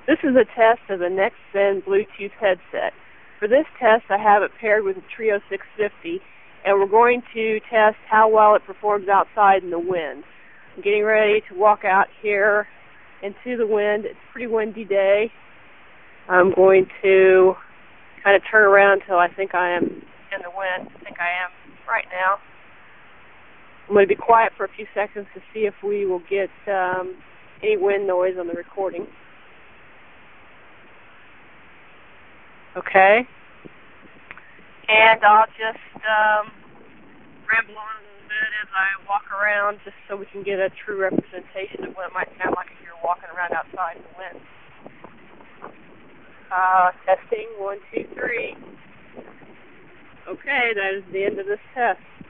This is a test of the NextSend Bluetooth headset. For this test, I have it paired with a Trio 650, and we're going to test how well it performs outside in the wind. I'm getting ready to walk out here into the wind. It's a pretty windy day. I'm going to kind of turn around until I think I am in the wind. I think I am right now. I'm going to be quiet for a few seconds to see if we will get any wind noise on the recording. Okay. And I'll just ramble on a little bit as I walk around just so we can get a true representation of what it might sound like if you're walking around outside in the wind. Testing, 1, 2, 3. Okay, that is the end of this test.